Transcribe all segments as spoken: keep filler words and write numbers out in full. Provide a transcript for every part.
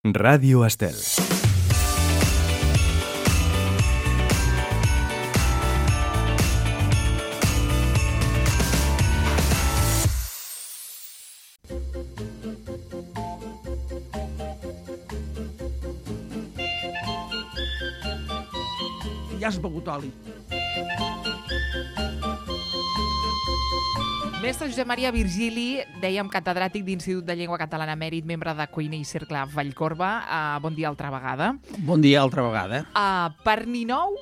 Ràdio Estel. Ja has begut oli. Mestre Josep Maria Virgili, dèiem catedràtic d'Institut de Llengua Catalana Mèrit, membre de Cuina i Cercle Vallcorba. Uh, bon dia altra vegada. Bon dia altra vegada. Uh, per Ninou...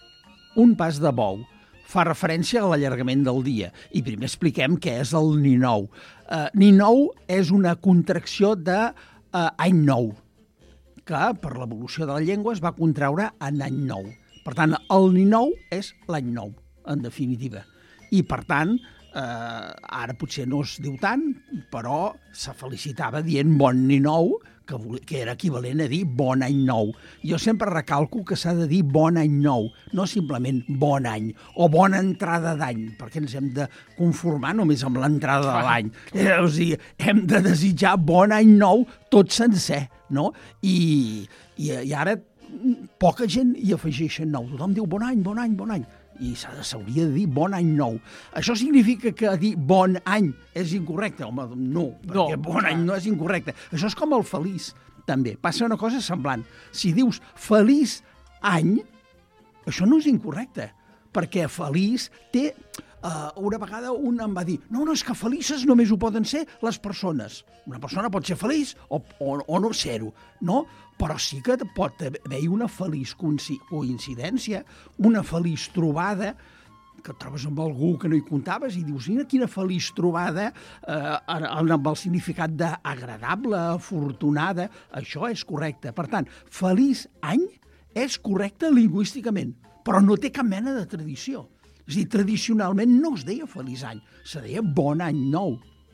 Un pas de bou fa referència a l'allargament del dia. I primer expliquem què és el Ninou. Uh, Ninou és una contracció de uh, any nou, que per l'evolució de la llengua es va contraure en any nou. Per tant, el Ninou és l'any nou, en definitiva. I, per tant, eh, ara potser no es diu tant, però se felicitava dient bon Ninou, que, que era equivalent a dir bon any nou. Jo sempre recalco que s'ha de dir bon any nou, no simplement bon any o bona entrada d'any, perquè ens hem de conformar només amb l'entrada de l'any. Eh, o sigui, hem de desitjar bon any nou tot sencer, no? I, i, i ara poca gent hi afegeixen nou. Tothom diu bon any, bon any, bon any. I s'hauria de dir bon any nou. Això significa que dir bon any és incorrecte? Home, no, perquè no, bon any no és incorrecte. Això és com el feliç, també. Passa una cosa semblant. Si dius feliç any, això no és incorrecte, perquè feliç té... Uh, una vegada un em va dir no, no, és que felices només ho poden ser les persones. Una persona pot ser feliç o, o, o no ser-ho, no? Però sí que pot haver-hi una feliç coincidència, una feliç trobada, que et trobes amb algú que no hi comptaves i dius, mira quina feliç trobada, eh, amb el significat d'agradable, afortunada, això és correcte. Per tant, feliç any és correcte lingüísticament, però no té cap mena de tradició. És a dir, tradicionalment no es deia feliç any, se deia bon any nou.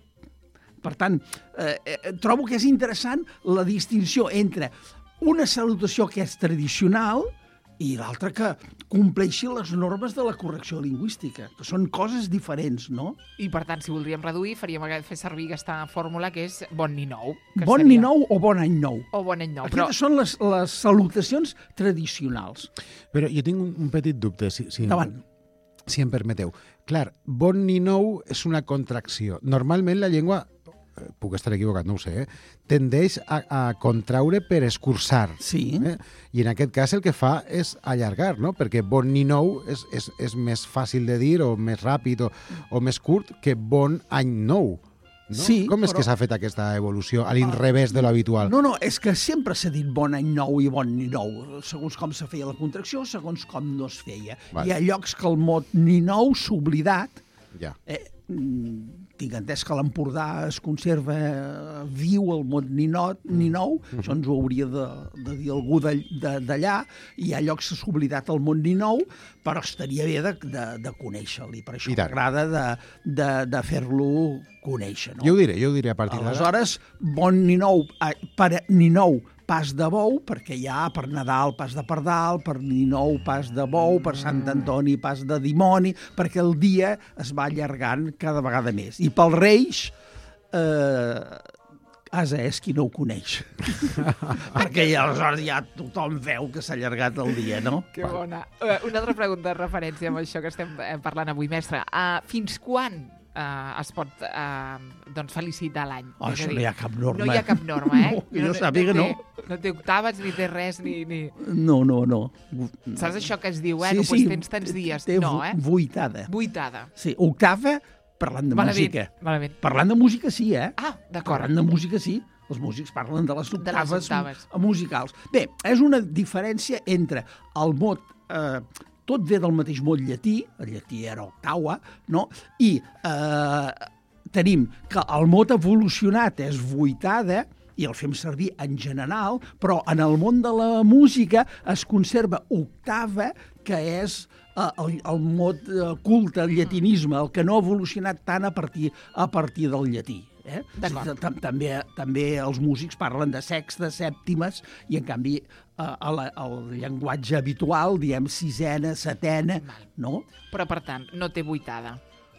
Per tant, eh, eh, trobo que és interessant la distinció entre una salutació que és tradicional i l'altra que compleixi les normes de la correcció lingüística, que són coses diferents, no? I, per tant, si voldríem reduir, faríem fer servir aquesta fórmula que és bon Ninou. Bon seria... Ninou o bon any nou. O bon any nou. Aquestes però... són les, les salutacions tradicionals. Però jo tinc un, un petit dubte, si, si, Davant. si em permeteu. Clar, bon Ninou és una contracció. Normalment la llengua, puc estar equivocat, no ho sé, eh? tendeix a, a contraure per escurçar. Sí. Eh? I en aquest cas el que fa és allargar, no? Perquè bon Ninou és, és, és més fàcil de dir o més ràpid o, o més curt que bon any nou. No? Sí, Com és però... que s'ha fet aquesta evolució a l'inrevés de l'habitual? No, no, és que sempre s'ha dit bon any nou i bon Ninou, segons com se feia la contracció, segons com no es feia. Vale. Hi ha llocs que el mot Ninou s'ha oblidat. Ja. Eh, tinc entès que a l'Empordà es conserva viu el mot ninot, ninou, mm. això ens ho hauria de, de dir algú d'allà, i hi ha llocs que s'ha oblidat el mot ninou, però estaria bé de, de, de conèixer-lo, i per això m'agrada de, de, de fer-lo conèixer. No? Jo ho diré, jo ho diré a partir d'ara. Aleshores, bon ninou, per ninou, pas de bou, perquè hi ha per Nadal pas de pardal, per Ninou pas de bou, per Sant Antoni pas de dimoni, perquè el dia es va allargant cada vegada més. I pel Reis, eh, asa és qui no ho coneix. Perquè ja, aleshores ja tothom veu que s'ha allargat el dia, no? Que bona. Uh, una altra pregunta de referència amb això que estem parlant avui, mestre. Uh, fins quan Uh, es pot uh, doncs felicitar l'any? Oh, això no hi ha cap norma. No hi ha cap norma, eh? No, jo no sàpiga, no. Té, no té octaves, ni té res, ni... ni... No, no, no. Saps això que es diu, eh? Sí, no sí, pots tens tants dies. Té no, eh? vuitada. Vuitada. Sí, octava, parlant de malament, música. Malament. Parlant de música, sí, eh? Ah, d'acord. Parlant de música, sí. Els músics parlen de les octaves, de les octaves. musicals. Bé, és una diferència entre el mot... Eh, tot ve del mateix mot llatí, el llatí era octava, no? I eh, tenim que el mot evolucionat és vuitada, i el fem servir en general, però en el món de la música es conserva octava, que és eh, el, el mot eh, culte, el llatinisme, el que no ha evolucionat tant a partir, a partir del llatí. Eh? També, també els músics parlen de sextes, sèptimes, i en canvi el, el llenguatge habitual diem sisena, setena, no? Però per tant, no té vuitada.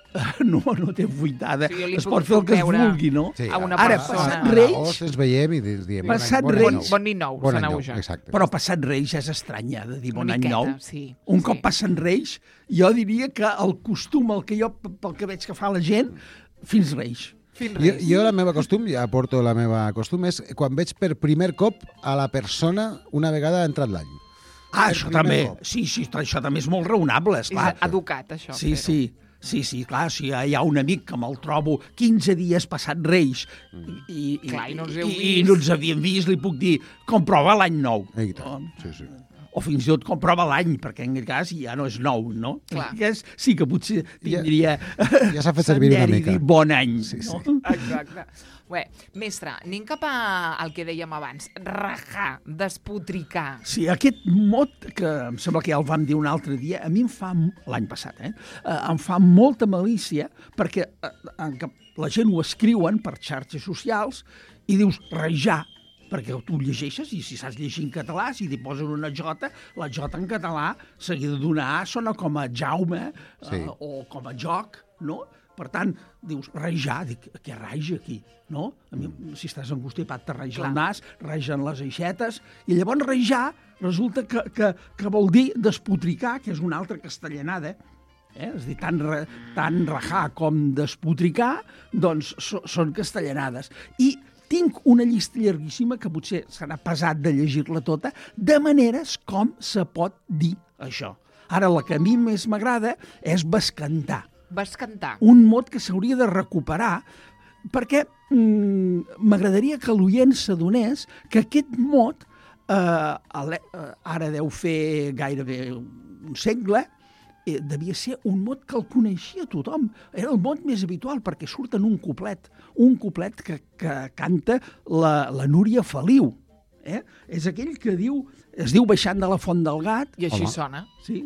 no, no té vuitada. Sí, jo li es puc pot fer el que es veure vulgui, no? Sí, a una Ara, persona. passat A Reis... l'agost ens veiem i diem... Passat bon any Reis- nou. Bon any nou, Bon any s'aneu nou, ja. exacte. Però passat Reis ja és estrany, ja, de dir bon Una any miqueta, nou. sí, Un sí. cop passen Reis, jo diria que el costum, el que jo, pel que veig que fa la gent, fins Reis. Fins Jo, Reis. jo la meva costum, ja aporto la meva costum, és quan veig per primer cop a la persona una vegada ha entrat l'any. Ah, Per això primer també. cop. Sí, sí, això també és molt raonable, esclar. És educat, això. Sí, fer-ho. sí. Sí, sí, clar, si hi ha un amic que me'l trobo quinze dies passat Reis i, i, Clar, i no ens heu i, i vist. no ens havíem vist, li puc dir, comprova l'any nou. I tant, sí, sí. O fins i tot comprova l'any, perquè en aquest cas ja no és nou, no? Clar. En aquest cas sí que potser tindria... Ja s'ha fet servir una senderi mica. dir bon any. Sí, sí. No? Exacte. Bé, mestre, anem cap a el que dèiem abans. Rajar, despotricar. Sí, aquest mot, que em sembla que ja el vam dir un altre dia, a mi em fa, l'any passat, eh, eh, em fa molta malícia, perquè eh, eh, la gent ho escriuen per xarxes socials i dius rajar, perquè tu llegeixes i si saps llegir en català, si t'hi posen una jota, la jota en català, seguida d'una A, sona com a Jaume Sí. eh, o com a joc, no? Per tant, dius, rajar, dic, què raja aquí, no? A mi, si estàs angustipat, te raja Clar. el nas, ragen les aixetes, i llavors rajar resulta que, que, que vol dir despotricar, que és una altra castellanada, eh? És a dir, tant, ra- tant rajar com despotricar, doncs so, són castellanades. I tinc una llista llarguíssima, que potser serà pesat de llegir-la tota, de maneres com se pot dir això. Ara, la que a mi més m'agrada és bescantar. Vas cantar. Un mot que s'hauria de recuperar perquè mm, m'agradaria que l'oient s'adonés que aquest mot eh, ale- eh, ara deu fer gairebé un segle, eh, devia ser un mot que el coneixia tothom. Era el mot més habitual perquè surt en un cuplet, un cuplet que, que canta la, la Núria Feliu. Eh? És aquell que diu, es diu Baixant de la Font del Gat. I així Home. sona. Sí.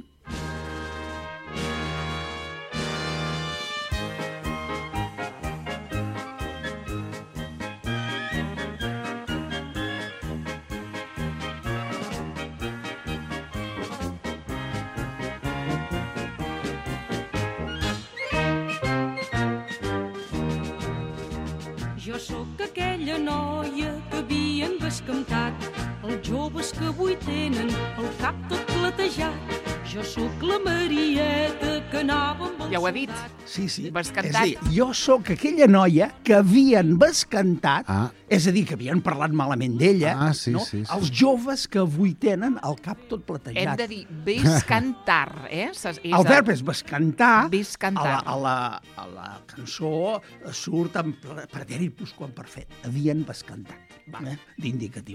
Jo sóc aquella noia que havien bescantat els joves que avui tenen el cap tot platejat. Jo sóc la Marieta que anava amb el Ja ho ha dit. soldat. Sí, sí. Bescantat. És a dir, jo sóc aquella noia que havien bescantat, Ah. és a dir, que havien parlat malament d'ella, Ah, sí, no? sí, sí. Els joves que avui tenen el cap tot Hem platejat. de dir ves cantar, eh? Ses- és El verb és bescantar. Bescantar. A la, a la, a la cançó surt en pretèrit plusquamperfet. Havien bescantat. Eh? D'indicatiu.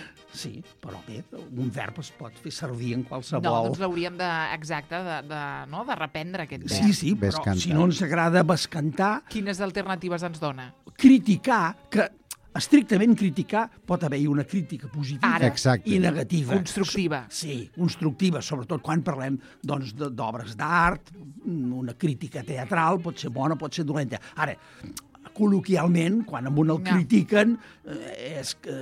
Sí, però bé, un verb es pot fer servir en qualsevol... No, doncs l'hauríem de, exacte, de, de, no, de reprendre aquest verb. Sí, sí, però Bescantar. si no ens agrada bescantar, Quines alternatives ens dona? criticar, que estrictament criticar pot haver-hi una crítica positiva Ara. Exacte. i negativa. Constructiva. Sí, constructiva, sobretot quan parlem doncs, de- d'obres d'art, una crítica teatral pot ser bona, pot ser dolenta. Ara, col·loquialment, quan amb un el Ja. critiquen, eh, és que...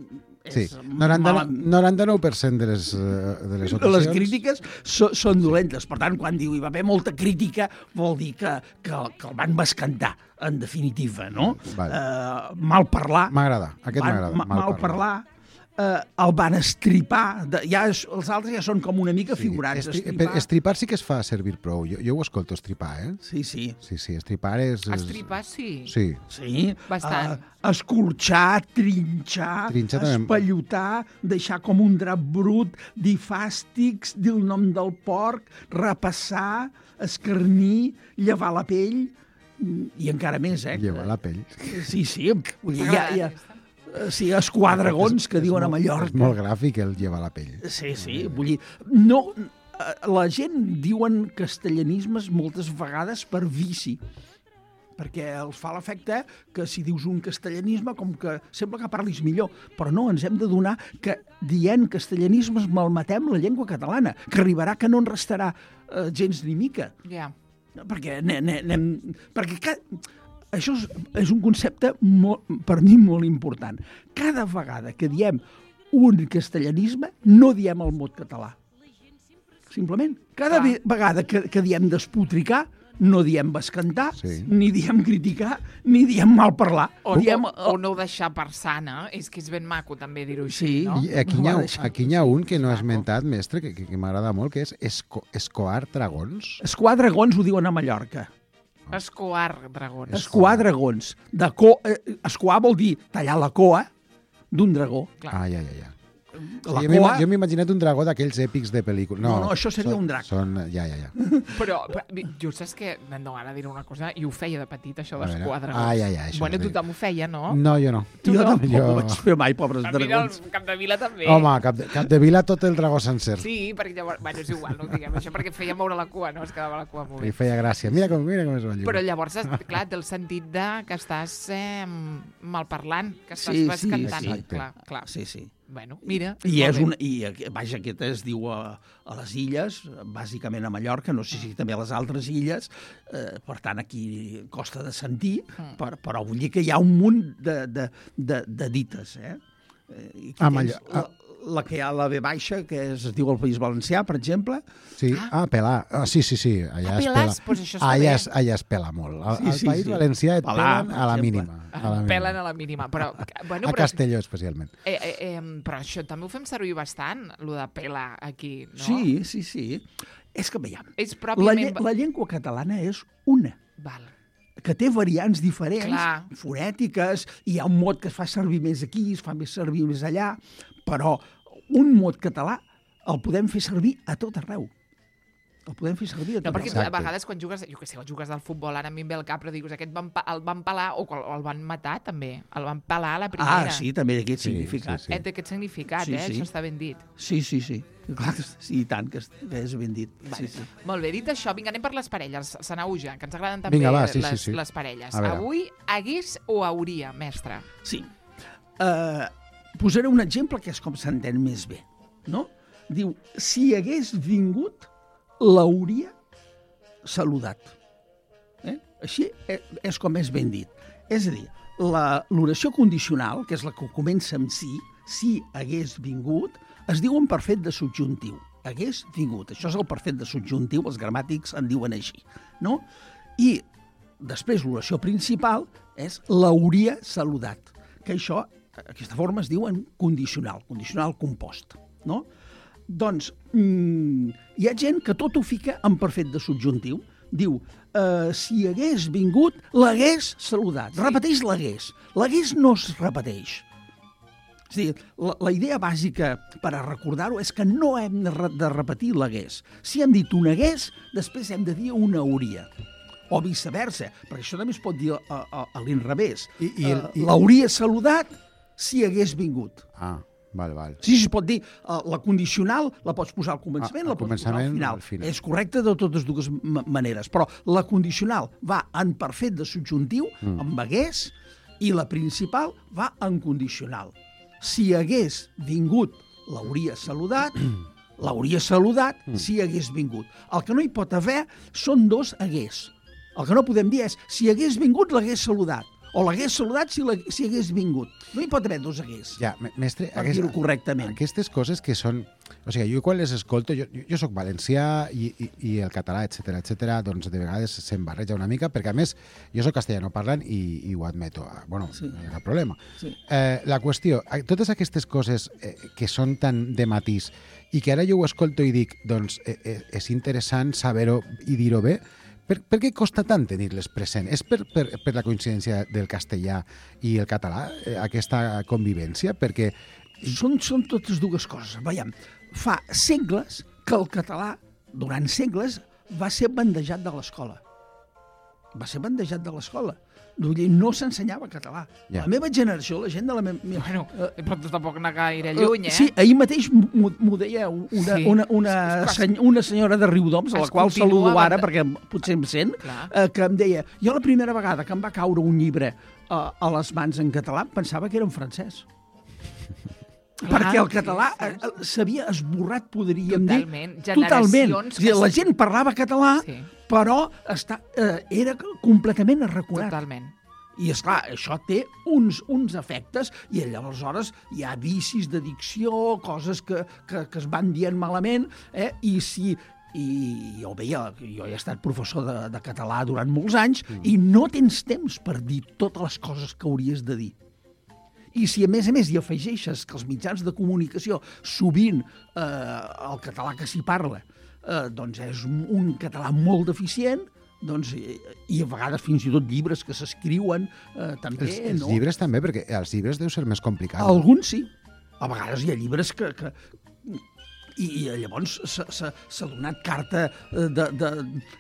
Sí, és noranta-nou mal- noranta-nou per cent de les, eh, de les les ocasions... crítiques so, són dolentes. Per tant, quan diu hi va haver molta crítica, vol dir que, que, que el van bescantar, en definitiva, no? Vale. Eh, mal parlar. M'agrada, aquest van- m'agrada. ma- Mal parlar. Eh, el van estripar. De, ja és, els altres ja són com una mica figurats. Estri Estripar. per, estripar sí que es fa servir prou. Jo, jo ho escolto, estripar, eh? Sí, sí. Sí, sí, estripar és... és... Estripar, sí. Sí. Sí. Bastant. Eh, escorxar, trinxar, Trinxar també. espellotar, deixar com un drap brut, dir fàstics, dir el nom del porc, repassar, escarnir, llevar la pell, i encara més, eh? Llevar la pell. Sí, sí. Vull dir, T'ha ja, agradat ja, aquesta? eh, sí, esquadragons, que És diuen a molt- Mallorca. És molt gràfic el llevar la pell. Sí, sí, vull dir, no, eh, la gent diuen castellanismes moltes vegades per vici, perquè els fa l'efecte que si dius un castellanisme com que sembla que parlis millor, però no, ens hem de donar que dient castellanismes malmetem la llengua catalana, que arribarà que no en restarà eh, gens ni mica, Ja. perquè, ne, ne, anem, perquè ca, això és, és un concepte molt, per mi molt important. Cada vegada que diem un castellanisme, no diem el mot català. Simplement. Cada Clar. ve- vegada que, que diem despotricar, no diem bescantar, Sí. ni diem criticar, ni diem malparlar. O, diem, o, o no deixar per sana, és que és ben maco també dir-ho així, Sí. no? I aquí n'hi ha, Va deixar- aquí n'hi ha un que no has esmentat, mestre, que, que, que m'agrada molt, que és esco, escoar dragons. Escoar dragons ho diuen a Mallorca. Escoar dragons. Escoar dragons. De co... eh, escoar vol dir tallar la coa d'un dragó. Clar. Ai, ai, ai. ai. La jo m'he coa... jo m'he imaginat un dragó d'aquells èpics de pel·lícula. No, No, no, això seria són, un drac. Són, ja, ja, ja. Però, però jo saps que, no, ara diré una cosa, i ho feia de petit, això A veure. d'escoar dragons. Ai, ai, ai, això Bueno, és de- tothom ho feia, no? No, jo no. Tu jo no? tampoc Jo- ho vaig fer mai, pobres A mi dragons. al Capdevila també. Home, cap de, cap de vila tot el dragó sencer. Sí, perquè llavors... Bueno, és igual, no ho diguem això, perquè feia moure la cua, no? Es quedava la cua molt Li bé. feia gràcia. Mira com, mira com és el llibre. Però llavors, es- clar, té el sentit de que estàs eh, malparlant, que estàs Sí, vas sí, cantant. exacte. Clar, clar. Sí, sí. Bueno, mira. I molt és bé. una, i aquí- vaja, aquest es diu a, a les illes, bàsicament a Mallorca, no sé si també a les altres illes, eh, per tant aquí costa de sentir, Mm. per, però vull dir que hi ha un munt de, de, de, de dites, eh? Eh, I aquí A tens Mallor- la, la que hi ha a la B baixa, que es, es diu al País Valencià, per exemple. Sí, ah, pelar. Ah, sí, sí, sí. Allà Ah, es pelars? pela. Pues això està allà, bé. es, allà es pela molt. Al, Sí, al sí, País sí. Valencià et Pelar, pelen per a la exemple. mínima. A la mínima. Pelen a la mínima, però... Bueno, A però, Castelló, especialment. eh, eh, eh, però això també ho fem servir bastant, lo de pela aquí, no? Sí, sí, sí. És que veiem, És la, pròpiament... lle la llengua catalana és una, Val. que té variants diferents, Clar. fonètiques, i hi ha un mot que es fa servir més aquí, es fa més servir més allà, però un mot català el podem fer servir a tot arreu. El podem fer servir a tot No, perquè arreu. a vegades quan jugues, jo què sé, quan jugues al futbol, ara a mi em ve el cap, però dius, aquest van, pa- el van pelar o qual- o el van matar també, el van pelar a la primera. Ah, sí, també té aquest Sí, significat. sí, sí. Eh, té aquest significat, Sí, eh? sí. Això està ben dit. Sí, sí, sí. Clar que sí, i tant, que, és- que és ben dit. Sí, sí. Molt bé, dit això, vinga, anem per les parelles. Sanauja, que ens agraden també Vinga, va, sí, les, sí, sí. les parelles. A veure. Avui, hagués o hauria, mestre? Sí. Uh, posaré un exemple que és com s'entén més bé, no? Diu, si hagués vingut, l'hauria saludat. Eh? Així és, és com és ben dit. És a dir, la- l'oració condicional, que és la que comença amb si, si hagués vingut, es diu en perfet de subjuntiu. Hagués vingut. Això és el perfet de subjuntiu, els gramàtics en diuen així. No? I després l'oració principal és l'hauria saludat, que això, aquesta forma es diu en condicional, condicional compost. No? Doncs mm, hi ha gent que tot ho fica en perfet de subjuntiu. Diu, eh, si hagués vingut, l'hagués saludat. Sí. Repeteix l'hagués. L'hagués no es repeteix. És a dir, la, la idea bàsica per a recordar-ho és que no hem de, re, de repetir l'hagués. Si hem dit un hagués, després hem de dir una hauria. O viceversa, perquè això també es pot dir a, a, a l'inrevés. I- i el- Eh, i- L'hauria saludat si hagués vingut. Ah, val, val. Sí, sí, es pot dir, uh, la condicional la pots posar al començament, Ah, al la pots posar al començament, final. al final. És correcte de totes dues ma- maneres, però la condicional va en perfet de subjuntiu, mm. amb hagués, i la principal va en condicional. Si hagués vingut, l'hauria saludat, l'hauria saludat mm. si hagués vingut. El que no hi pot haver són dos hagués. El que no podem dir és, si hagués vingut, l'hagués saludat. O l'hagués saludat si, la, si hagués vingut. No hi pot haver dos hagués. Ja, me- mestre, Per dir-ho correctament. aquestes coses que són... O sigui, jo quan les escolto, jo, jo, jo soc valencià i, i, i el català, etc etc, doncs de vegades se'm barreja una mica, perquè a més jo soc castellano parlant i, i ho admeto. Bueno, Sí. no hi ha cap problema. Sí. Eh, la qüestió, eh, totes aquestes coses eh, que són tan de matís i que ara jo ho escolto i dic, doncs eh, eh, és interessant saber-ho i dir-ho bé, per, per què costa tant tenir-les present? És per, per, per la coincidència del castellà i el català, eh, aquesta convivència? Perquè Són, són totes dues coses. Veiem, fa segles que el català, durant segles, va ser bandejat de l'escola. Va ser bandejat de l'escola. Vull dir, no s'ensenyava català. Ja. La meva generació, la gent de la meva... Bueno, eh, però tu tampoc anar gaire lluny, eh? Sí, ahir mateix m'ho m'ho deia una, Sí. una, una, Es- seny, una senyora de Riudoms, a la es qual continua saludo ara banda- perquè potser em sent, Clar. eh, que em deia, jo la primera vegada que em va caure un llibre eh, a les mans en català pensava que era en francès. Clar, Perquè el sí, català sí. eh, eh, s'havia esborrat, podríem Totalment. dir. Totalment. Generacions És a dir, que la s- gent parlava català, Sí. però està, eh, era completament arraconat. Totalment. I, esclar, això té uns, uns efectes i aleshores hi ha vicis de dicció, coses que, que, que es van dient malament, eh? I si i jo veia, jo he estat professor de, de català durant molts anys mm. i no tens temps per dir totes les coses que hauries de dir. I si a més a més hi afegeixes que els mitjans de comunicació sovint eh, el català que s'hi parla eh, doncs és un, un català molt deficient, doncs, i, i a vegades fins i tot llibres que s'escriuen eh, també, els, els no? llibres també, perquè els llibres deu ser més complicat. Alguns sí. A vegades hi ha llibres que... que i, i llavors s'ha donat carta de, de,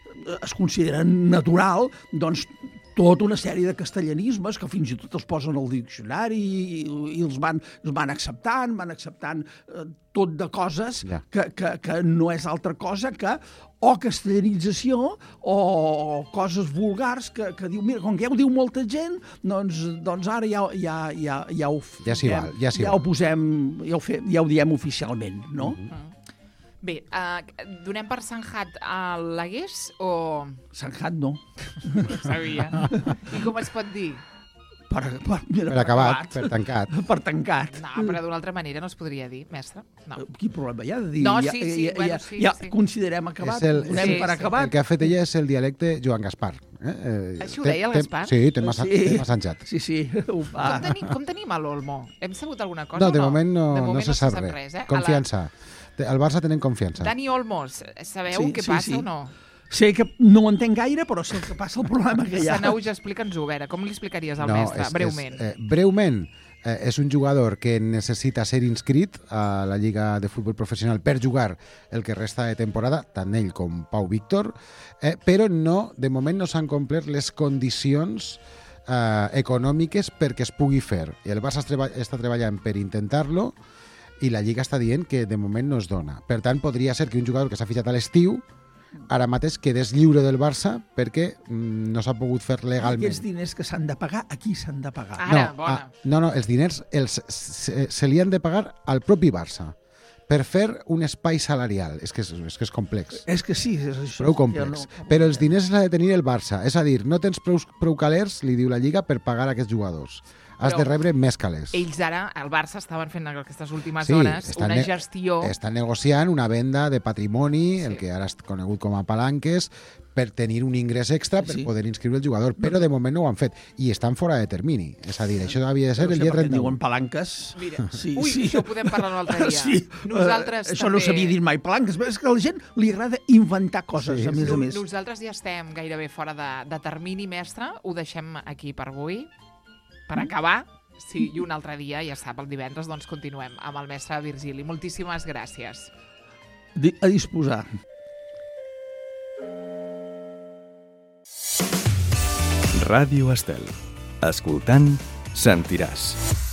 es consideren natural, doncs, tota una sèrie de castellanismes que fins i tot els posen al diccionari i, i els, van, els van acceptant, van acceptant eh, tot de coses ja. que, que, que no és altra cosa que o castellanització o coses vulgars que, que diu, mira, com que ja ho diu molta gent, doncs, doncs ara ja, ja, ja, ja ho ja s'hi val, ja, ja ho posem, ja ho, fe, ja ho diem oficialment, no? Mm-hmm. Bé, uh, donem per Sanjat a l'Agués o... Sanjat no. No sabia. I com es pot dir? Per, per, mira, per acabat, per tancat. Per tancat. No, però d'una altra manera no es podria dir, mestre. No. Quin problema hi ha de dir? No, ja, sí, sí, ja, bueno, ja, sí, ja sí. considerem acabat, el, donem sí, per sí. acabat. El que ha fet ella és el dialecte Joan Gaspar. Eh? Eh, Això ho deia el Gaspar? Sí, té massa, Sí. té massanjat. Sí, sí. Ho fa. Com, tenim, com tenim a l'Olmo? Hem sabut alguna cosa No, o de no? moment no, de moment no se sap res. res eh? Confiança. La... El Barça tenen confiança. Dani Olmos, sabeu Sí, què sí, passa sí. o no? Sé que no ho entenc gaire, però sé que passa el problema que hi ha. Sanauj, explica'ns-ho, a veure, com li explicaries al No, mestre, és- breument? És, eh, breument, eh, és un jugador que necessita ser inscrit a la Lliga de Futbol Professional per jugar el que resta de temporada, tant ell com Pau Víctor, eh, però no, de moment no s'han complert les condicions eh, econòmiques perquè es pugui fer. I el Barça es treba està treballant per intentar-lo i la Lliga està dient que de moment no es dona. Per tant, podria ser que un jugador que s'ha fitxat a l'estiu ara mateix quedés lliure del Barça perquè mm, no s'ha pogut fer legalment. Aquests diners que s'han de pagar, a qui s'han de pagar? Ara, no, bona. ah, no, no, els diners els, se, se li han de pagar al propi Barça per fer un espai salarial. És que és, és, que és complex. És que sí, és això. Prou complex. Ja no- Però els diners els ha de tenir el Barça. És a dir, no tens prou, prou calers, li diu la Lliga, per pagar aquests jugadors. Has Però de rebre més calés. Ells ara, al Barça, estaven fent aquestes últimes Sí, hores estan una ne- gestió... Està negociant una venda de patrimoni, Sí. el que ara és conegut com a palanques, per tenir un ingrés extra per Sí. poder inscriure el jugador. Però de moment no ho han fet. I estan fora de termini. És a dir, això havia de ser No el sé dia per què en trenta-u. diuen palanques. Mira, Sí, ui, sí. això ho podem parlar un altre dia. Sí, Nosaltres eh, això també... no s'havia dit mai, palanques. És que a la gent li agrada inventar coses, Sí, a més No- a més. Nosaltres ja estem gairebé fora de, de termini, mestre. Ho deixem aquí per avui. Per acabar, sí, i un altre dia, ja sap, el divendres, doncs continuem amb el mestre Virgili. Moltíssimes gràcies. Di- A disposar. Ràdio Estel. Escoltant, sentiràs.